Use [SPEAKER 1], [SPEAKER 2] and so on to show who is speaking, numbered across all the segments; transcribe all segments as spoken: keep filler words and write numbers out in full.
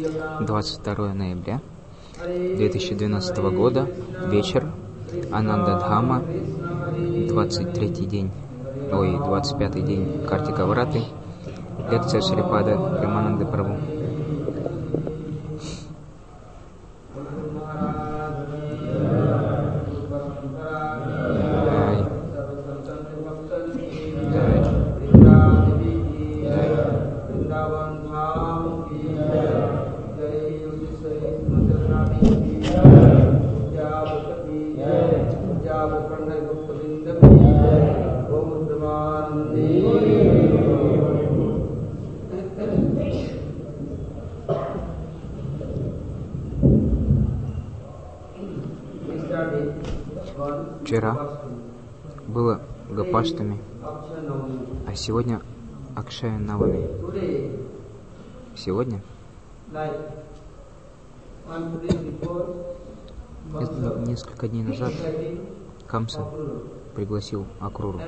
[SPEAKER 1] двадцать второе ноября две тысячи двенадцатого года, вечер, Ананда-дхама, двадцать третий день, ой, двадцать пятый день Картика-враты, лекция Шрипада Премананды Прабху. Вчера было Гопаштами, а сегодня Акшая Навами. Сегодня несколько дней назад Камса пригласил Акруру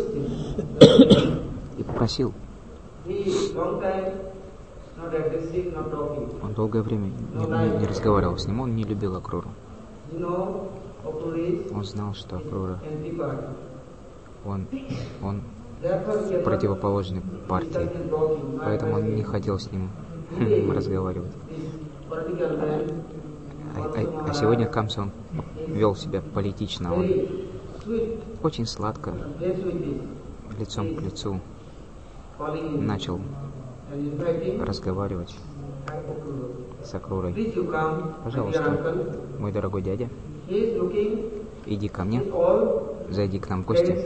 [SPEAKER 1] и попросил. Он долгое время не, не, не разговаривал с ним, он не любил Акруру. Он знал, что Акрура, он, он противоположный партии, поэтому он не хотел с ним разговаривать. А, а, а сегодня Камса, он вел себя политично, он очень сладко, лицом к лицу начал разговаривать с Акрурой. Пожалуйста, мой дорогой дядя, иди ко мне, зайди к нам в гости.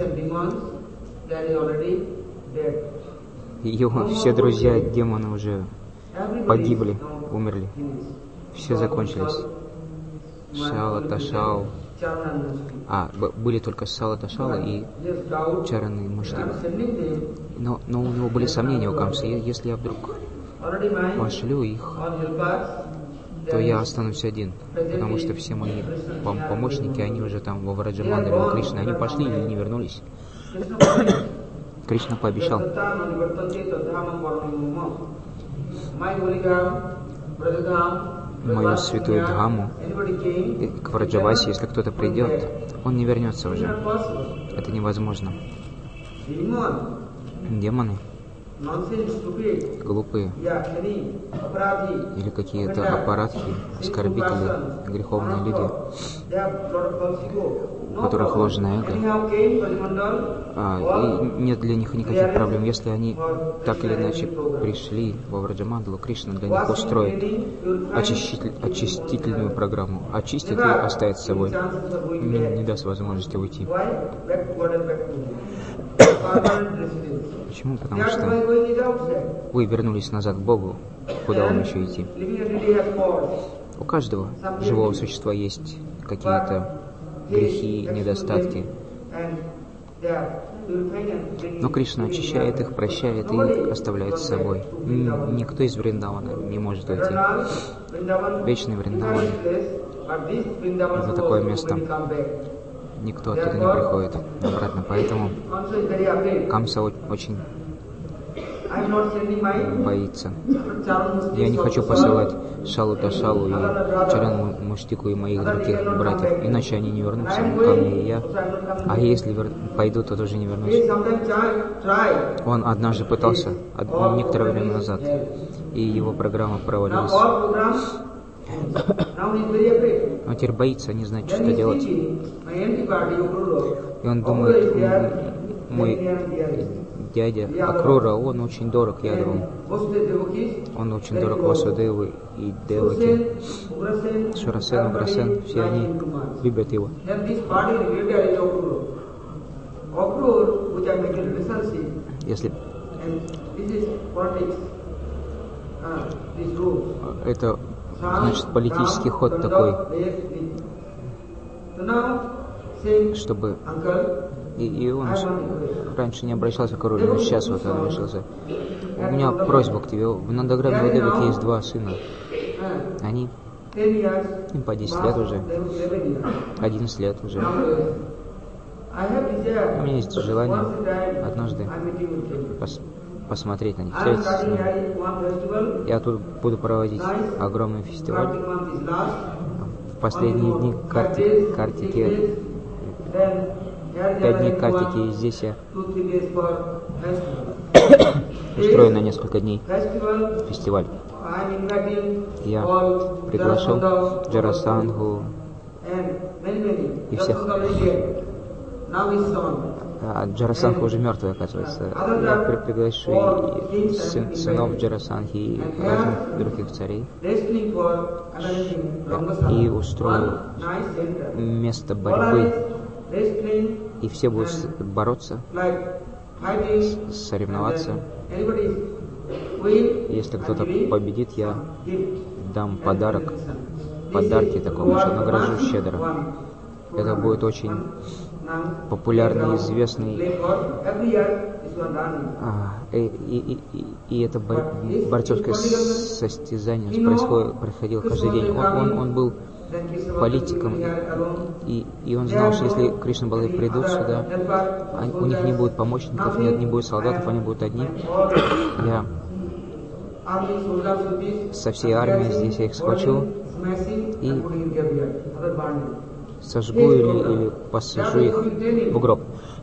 [SPEAKER 1] И его все друзья демоны уже погибли, умерли. Все закончились. Шала, Ташал. А, были только Шала, Ташала и Чараны и Муштик. Но, но у него были сомнения у Камсы. Если я вдруг пошлю их, то я останусь один, потому что все мои пом- помощники, они уже там во Враджамандале у Кришны, они пошли или не вернулись. Кришна пообещал. Мою святую Дхаму, к Враджавасе, если кто-то придет, он не вернется уже. Это невозможно. Демоны, глупые или какие-то аппаратки, оскорбители, греховные люди, у которых ложное эго, а, и нет для них никаких проблем. Если они так или иначе пришли во Враджамандалу, Кришна для них устроит очиститель, очистительную программу, очистит и оставит с собой, не, не даст возможности уйти. Почему? Потому что вы вернулись назад к Богу. Куда вам еще идти? У каждого живого существа есть какие-то грехи, недостатки. Но Кришна очищает их, прощает и оставляет с собой. Никто из Вриндавана не может уйти. Вечный Вриндаван — это такое место. Никто оттуда не приходит обратно. Поэтому Камса очень боится. Я не хочу посылать Шалу Ташалу и Чарану Муштику и моих других братьев, иначе они не вернутся ко мне, и я. А если вер... пойду, то тоже не вернусь. Он однажды пытался, некоторое время назад, и его программа провалилась. Он теперь боится, не знает, что делать. И он думает, мой дядя Акрура, он очень дорог Ядову. Он очень дорог Васудеву и Деваки. Шурасен, Уграсен, все они любят его. Если это, значит, политический ход такой, чтобы... И, и он раньше не обращался к Акруре, но сейчас вот он обращался. У меня просьба к тебе. В Нандаграме у Деваки есть два сына. Они, им по десять лет уже, одиннадцать лет уже. У меня есть желание однажды пос- посмотреть на них, встретиться с ними. Я тут буду проводить огромный фестиваль. В последние дни карти, картики, пять дней картики, и здесь я устрою на несколько дней фестиваль. Я приглашал Джарасандху и всех. А Джарасандха уже мертвый, оказывается. Я при- приглашу и сын, сынов Джарасандхи и разных других царей. И устрою место борьбы. И все будут бороться, соревноваться. Если кто-то победит, я дам подарок, подарки такого, что награжу щедро. Это будет очень популярный, известный, а, и, и, и, и это бор, борцовское состязание происходит, происходило каждый день. Он, он, он был политиком, и, и он знал, что если Кришна Балдев придут сюда, они, у них не будет помощников, нет, не будет солдатов, они будут одни. Я со всей армией здесь я их схвачу и сожгу или, или посажу их в гроб.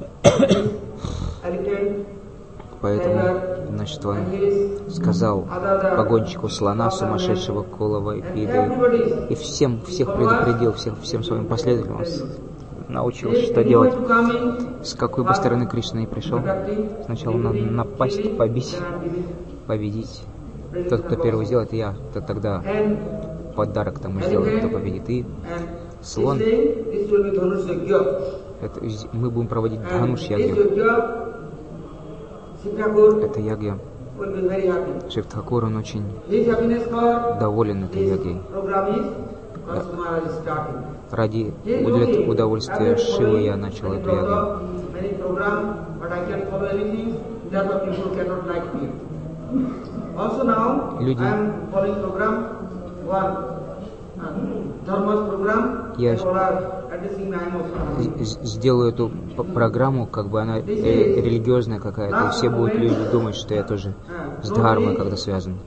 [SPEAKER 1] Поэтому, значит, он сказал погонщику слона, сумасшедшего Кулава и Пиды, и всем, всех предупредил, всех, всем своим последователям научил, что делать. С какой бы стороны Кришна и пришел, сначала надо напасть, побить, победить. Тот, кто первый сделает, я, то тогда подарок тому сделает, кто победит. И слон, это, мы будем проводить Дхануш-ягью. Это ягья. Шив Тхакур, он очень доволен этой ягьей. Ради удовольствия Шивы я начал эту ягью. Люди, я сделаю эту программу, как бы она религиозная какая-то, и все будут люди думать, что я тоже с дхармой когда связан.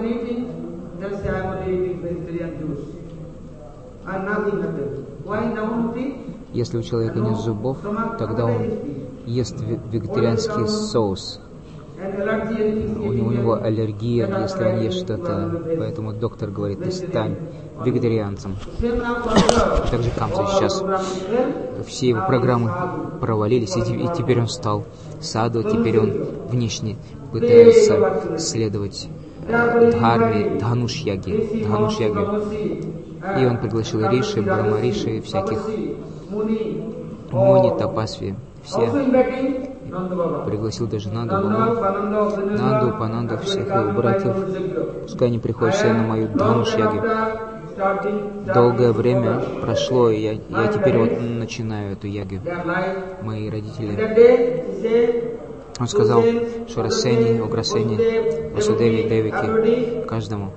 [SPEAKER 1] Если у человека нет зубов, тогда он ест вегетарианский соус. У него, у него аллергия, если он ест что-то, поэтому доктор говорит, ты стань вегетарианцем. Также Камса сейчас. Все его программы провалились, и, и теперь он стал саду, теперь он внешне пытается следовать дхарме, дхануш-яги, дхануш-яги. И он пригласил Риши, Брахмариши, всяких Муни, Тапасви, все. Пригласил даже Нанду, Бабу, Нанду, Пананду, всех его братьев. Пускай они приходят все на мою Дхануш-ягу. Долгое время прошло, и я, я теперь вот начинаю эту ягу. Мои родители. Он сказал Шурасени, Уграсени, Васудеви, Девики, каждому.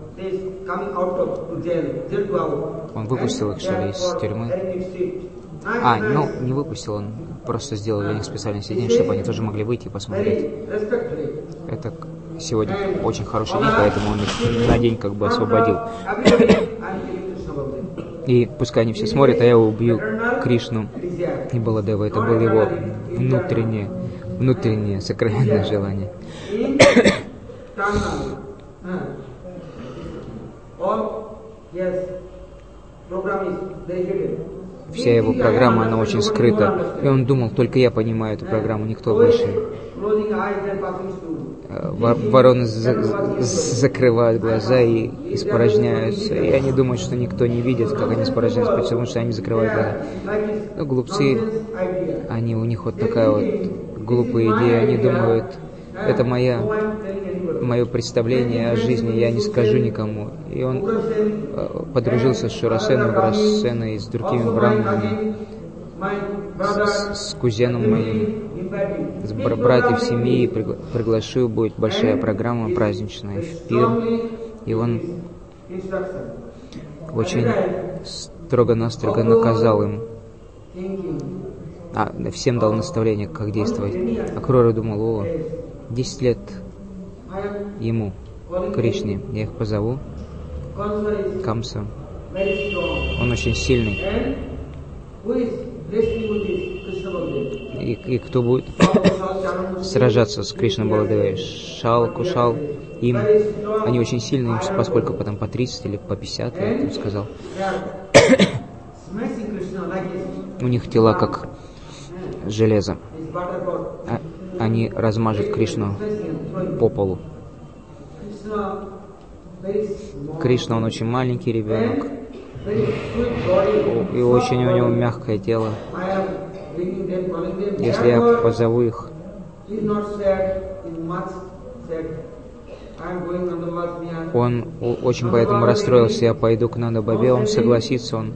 [SPEAKER 1] Он выпустил их, что ли, из тюрьмы. А, ну, не выпустил, он просто сделал для них специальное сиденье, чтобы они тоже могли выйти и посмотреть. Это сегодня очень хороший день, поэтому он их на день как бы освободил. И пускай они все смотрят, а я убью Кришну и Баладева. Это было его внутреннее, внутреннее сокровенное желание. Вся его программа, она очень скрыта. И он думал, только я понимаю эту программу, никто больше. Вороны за- закрывают глаза и испорожняются. И они думают, что никто не видит, как они испорожняются, потому что они закрывают глаза. Но глупцы, они, у них вот такая вот глупая идея. Они думают, это моя, мое представление о жизни, я не скажу никому. И он подружился с Шурасеной, Уграсеной, с другими браманами, с, с кузеном моим, с бр- братьев семьи, пригла- приглашил, будет большая программа праздничная в пир. И он очень строго-настрого наказал им, а, всем дал наставление, как действовать. А Крора думал, о, десять лет ему, Кришне. Я их позову. Камса. Он очень сильный. И, и кто будет сражаться с Кришной Баладевой? Шал, Кушал. Им, они очень сильные, им поскольку потом по тридцать или по пятьдесят, я им сказал. У них тела как железо. А, они размажут Кришну по полу. Кришна, он очень маленький ребенок. И очень у него мягкое тело. Если я позову их, он очень поэтому расстроился. Я пойду к Нанда Бабе, он согласится, он.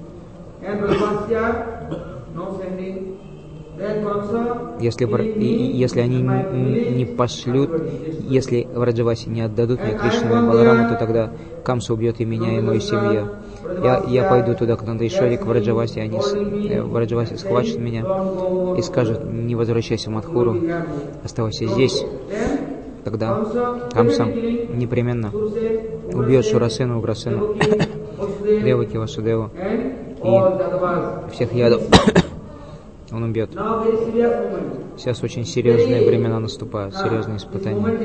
[SPEAKER 1] Если, если они не пошлют, если Враджаваси не отдадут мне Кришну и Балараму, то тогда Камса убьет и меня, и мою семью. Я, я пойду туда, к Нандайшвари, к Враджаваси, они Враджаваси схватят меня и скажут: не возвращайся в Мадхуру, оставайся здесь. Тогда Камса непременно убьет Шурасену, Уграсену, Деваки, Васудеву и всех ядов. Он убьет. Сейчас очень серьезные времена наступают, серьезные испытания.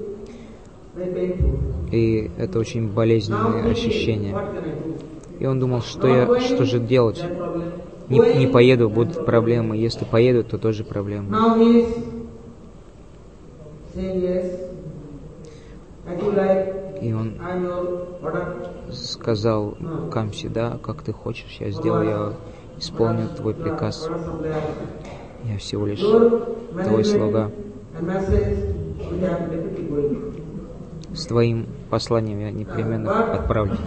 [SPEAKER 1] И это очень болезненные ощущения. И он думал, что я, что же делать? Не, не поеду, будут проблемы. Если поеду, то тоже проблемы. И он сказал Камсе: да, как ты хочешь, я сделаю, я исполню твой приказ. Я всего лишь твой слуга. С твоим посланием я непременно отправлюсь.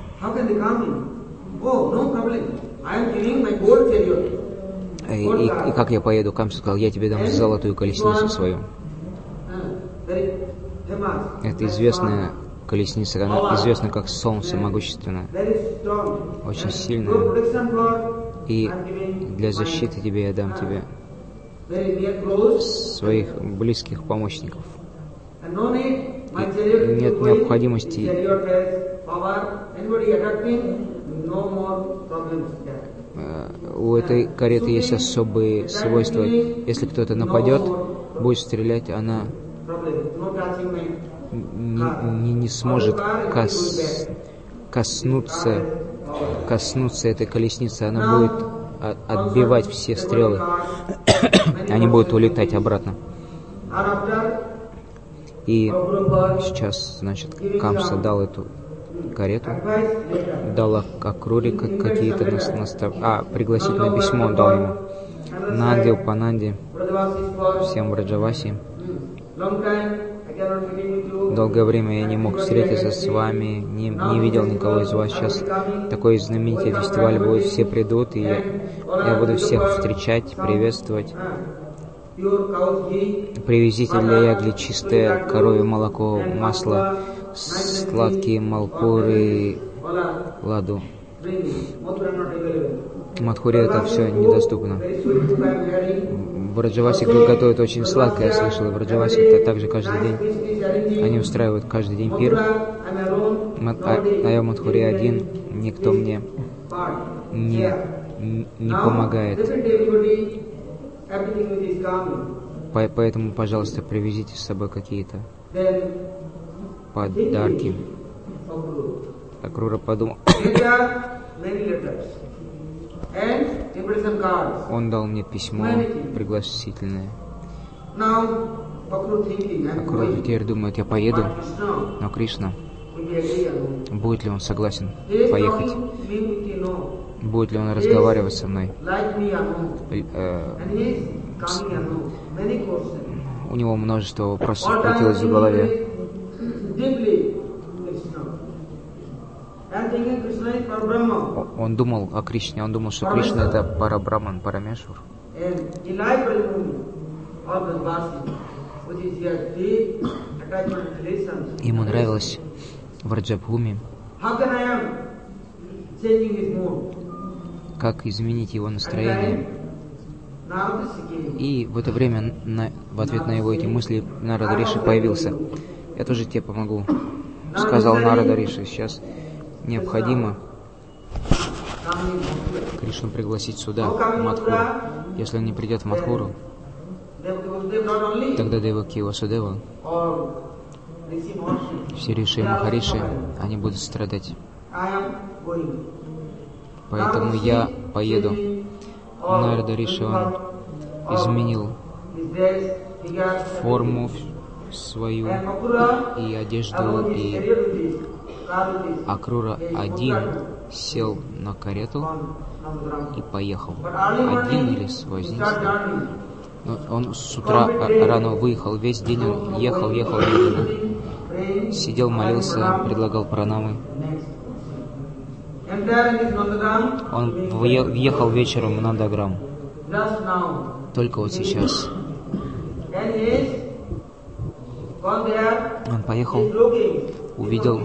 [SPEAKER 1] И, и, и как я поеду? Камса сказал: я тебе дам золотую колесницу свою. Это известная колесница, она известна как солнце, могущественная, очень сильная. И для защиты тебе я дам тебе своих близких помощников. И нет необходимости у этой кареты есть особые свойства. Если кто-то нападет, будет стрелять, она не, не, не сможет кос, коснуться, коснуться этой колесницы. Она будет отбивать все стрелы. Они будут улетать обратно. И сейчас, значит, Камса дал эту карету, дал Акруре какие-то настав... А, пригласительное письмо он дал ему. Нанди, Упананди, всем Враджаваси. Долгое время я не мог встретиться с вами, не, не видел никого из вас. Сейчас такой знаменитый фестиваль будет, все придут, и я, я буду всех встречать, приветствовать. Привезите для ягли чистое коровье молоко, масло, сладкие малпуры, ладу. В Мадхуре это все недоступно. В Враджаваси готовят очень сладкое, я слышал. В Враджаваси это также каждый день. Они устраивают каждый день пир. А я в Мадхуре один, никто мне не, не помогает. Поэтому, пожалуйста, привезите с собой какие-то подарки. Акрура подумал. Он дал мне письмо пригласительное. Акрура теперь думает: я поеду, но Кришна, будет ли он согласен поехать? Будет ли он разговаривать со мной? У него множество вопросов крутилось в голове. Он думал о Кришне, он думал, что Кришна это Парабраман, Парамешвар. Ему нравилось в Раджабхуми, как изменить его настроение. И в это время на, в ответ на его эти мысли Нарада Риши появился. я тоже тебе помогу, сказал Нарада Риши. Сейчас необходимо Кришну пригласить сюда, в Мадхуру. Если он не придет в Мадхуру, тогда Деваки и Васудева, все Риши и Махариши, они будут страдать. Поэтому я поеду. Нарада Риши, он изменил форму свою и одежду, и Акрура один сел на карету и поехал. Один или с возницей. Но он с утра рано выехал, весь день он ехал, ехал медленно. Сидел, молился, предлагал пранамы. Он въехал вечером в Нандаграм. Только вот сейчас. Он поехал, увидел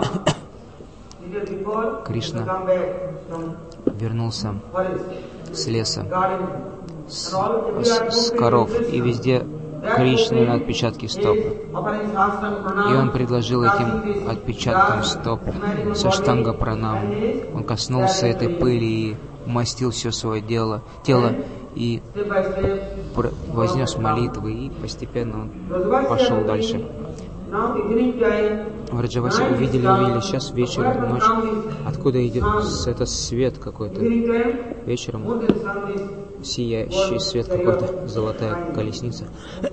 [SPEAKER 1] Кришна, вернулся с леса, с, с, с коров, и везде Кришны на отпечатки стоп. И он предложил этим отпечаткам стоп саштанга пранам. Он коснулся этой пыли и умастил все свое дело, тело, и вознес молитвы, и постепенно он пошел дальше. Враджаваси увидели, увидели, сейчас вечер, ночь. Откуда идет этот свет какой-то? Вечером сияющий свет какой-то, золотая колесница.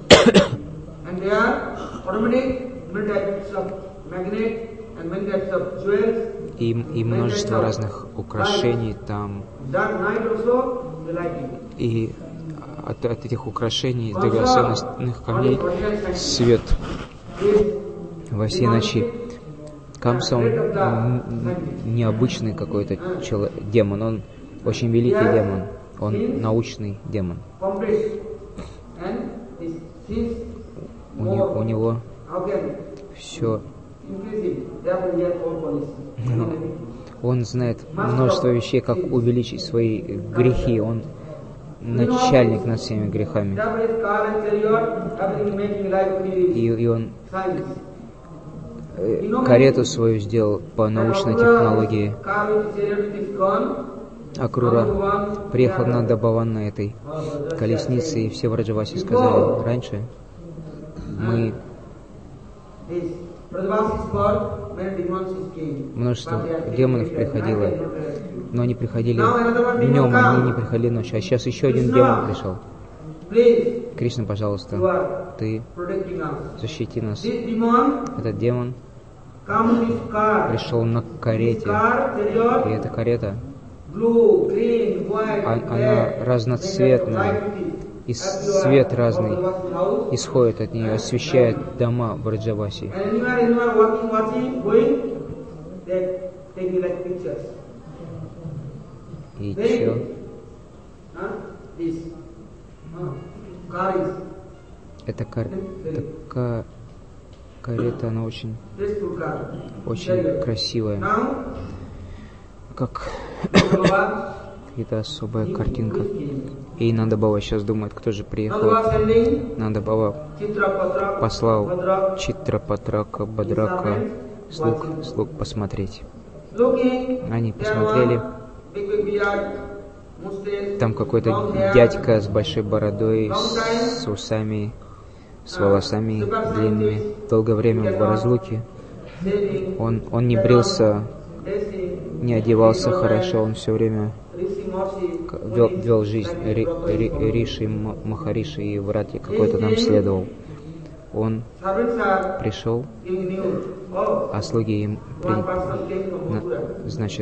[SPEAKER 1] И, и множество разных украшений там. И от, от этих украшений, драгоценных камней, свет во всей ночи. Камса, он необычный какой-то человек, демон, он очень великий демон, он научный демон. У, не, у него все, он знает множество вещей, как увеличить свои грехи, он начальник над всеми грехами. И, и он карету свою сделал по научной технологии. Акрура приехал на Дабаван на этой колеснице, и все Враджаваси сказали: раньше мы множество демонов приходило, но они приходили днем, они не приходили ночью, а сейчас еще один демон пришел. Кришна, пожалуйста, ты защити нас. Этот демон пришел на карете, и эта карета, она разноцветная, и свет разный исходит от нее, освещает дома Враджаваси. И чё? Эта кар... Эта карета, она очень, очень красивая. Как какая-то особая картинка. И Нанда Бава сейчас думает, кто же приехал. Нанда Бава послал Читрапатрака, Бадрака, слуг, слуг посмотреть. Они посмотрели. Там какой-то дядька с большой бородой, с усами, с волосами длинными. Долгое время в разлуке. Он, он не брился, не одевался хорошо, он все время вел, вел жизнь ри, ри, Риши, Махариши, и врат какой-то нам следовал. Он пришел, а слуги им при, на, значит,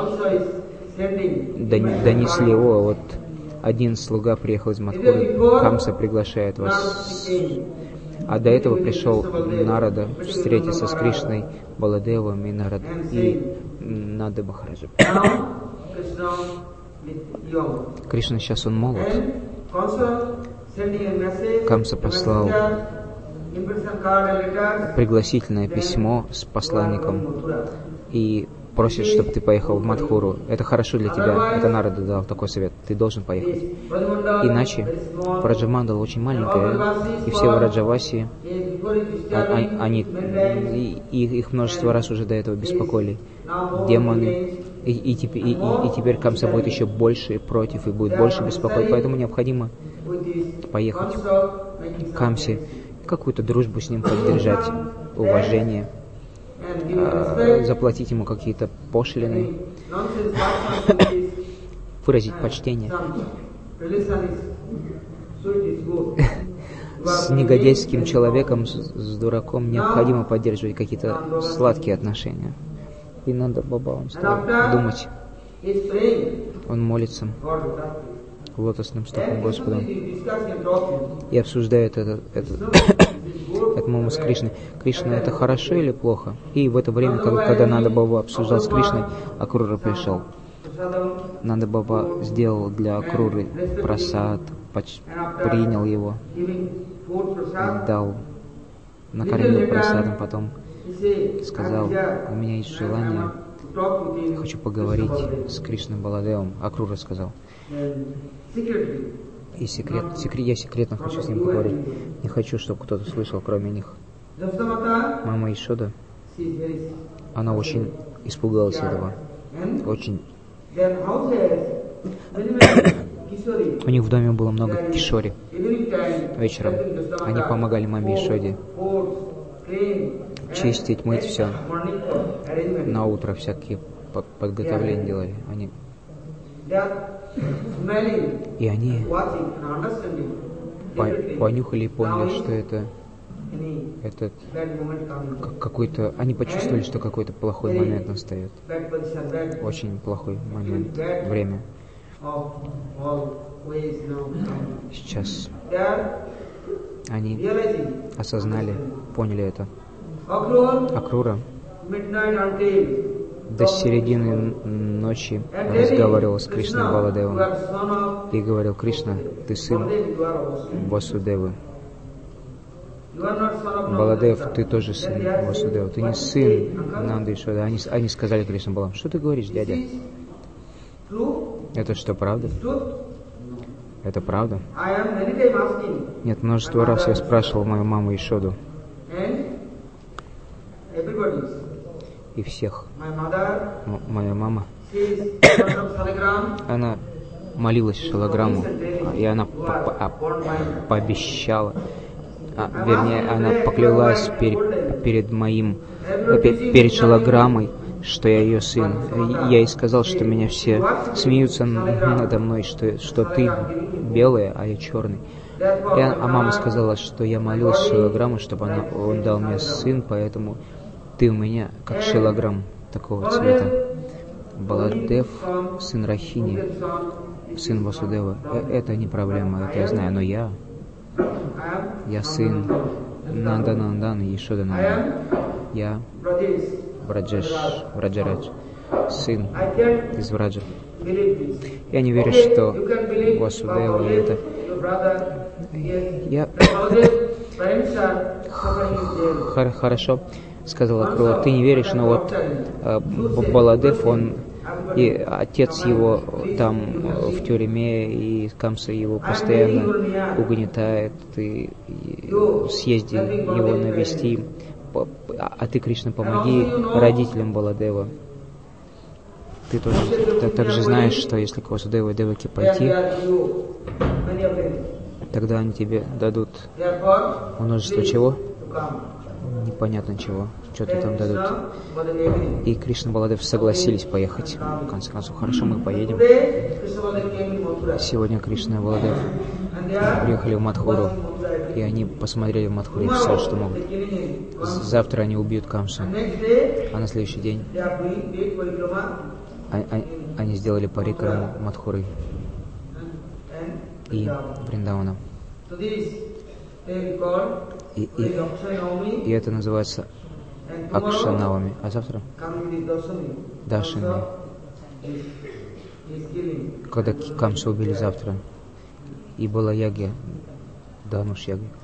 [SPEAKER 1] донесли его. Вот один слуга приехал из Мадхуры, Камса приглашает вас. А до этого пришел Нарада встретиться с Кришной, Баладевом и Нарад, и Нанда Махараджа. Кришна сейчас он молод. Камса послал пригласительное письмо с посланником, и просит, чтобы ты поехал в Мадхуру. Это хорошо для тебя. Это Нарада дал такой совет. Ты должен поехать. Иначе Браджамандала очень маленькая, и все Враджаваси, они, и, их множество раз уже до этого беспокоили. Демоны. И, и, и, и, и теперь Камса будет еще больше против, и будет больше беспокоить. Поэтому необходимо поехать к Камсе, какую-то дружбу с ним поддержать, уважение, э, заплатить ему какие-то пошлины, выразить почтение. С негодяйским человеком, с, с дураком необходимо поддерживать какие-то сладкие отношения. И надо Баба, он стал думать. Он молится лотосным стопом Господа и обсуждает это, это, это маму с Кришной. Кришна, это хорошо или плохо? И в это время, когда, когда Нанда Баба обсуждал с Кришной, Акрура пришел. Нанда Баба сделал для Акруры прасад, принял его, дал, накормил прасадом, потом сказал: у меня есть желание, хочу поговорить с Кришной Баладевом. Акрура сказал. И секрет, секрет, я секретно хочу с ним поговорить. Не хочу, чтобы кто-то слышал, кроме них. Мама Ишода, она очень испугалась этого. Очень. У них в доме было много кишори. Вечером они помогали маме Ишоде чистить, мыть все. На утро всякие подготовления делали. Они... И они понюхали и поняли, что это, это какой-то... Они почувствовали, что какой-то плохой момент настает. Очень плохой момент. Время. Сейчас они осознали, поняли это. Акрура до середины ночи разговаривал с Кришной Баладевом и говорил: Кришна, ты сын Васудевы. Баладев, ты тоже сын Васудева. Ты не сын Нанды Ишода. Они, они сказали Кришна Балам: что ты говоришь, дядя? Это что, правда? Это правда? Нет, множество раз я спрашивал мою маму Ишоду. И всех. М- моя мама, она молилась Шалаграмму, и она по- по- пообещала, а, вернее, она поклялась перед, перед моим, перед Шалаграммой, что я ее сын. Я ей сказал, что меня все смеются надо мной, что, что ты белая, а я черный. И, а мама сказала, что я молился Шилаграмму, чтобы она, он дал мне сын, поэтому ты у меня как Шилаграм такого цвета. Баладев, сын Рахини, сын Васудева. Это не проблема, это я знаю, но я, я сын Нанда Нандан и Ишода Нандан. Я Браджеш, Браджарадж, сын из Враджа. Я не верю, что Васудева это... Я... Хорошо, сказала Акрура, ты не веришь, но вот э, Баладев, он и отец его там в тюрьме, и Камса его постоянно угнетает, и, и съезди его навести, а ты, Кришна, помоги родителям Баладева. Ты тоже ты также знаешь, что если к Васудеву и Деваке пойти, тогда они тебе дадут множество чего? Непонятно чего. Что-то там дадут. И Кришна и Баладев согласились поехать. В конце концов, хорошо, мы поедем. Сегодня Кришна и Баладев приехали в Мадхуру, и они посмотрели в Мадхуре все, что могут. Завтра они убьют Камсу, а на следующий день они сделали парикраму Мадхуры и Вриндавана. И, и, и это называется Акшанавами. А завтра? Дашами. Когда Камсу убили завтра. И была яги, Дануш яги.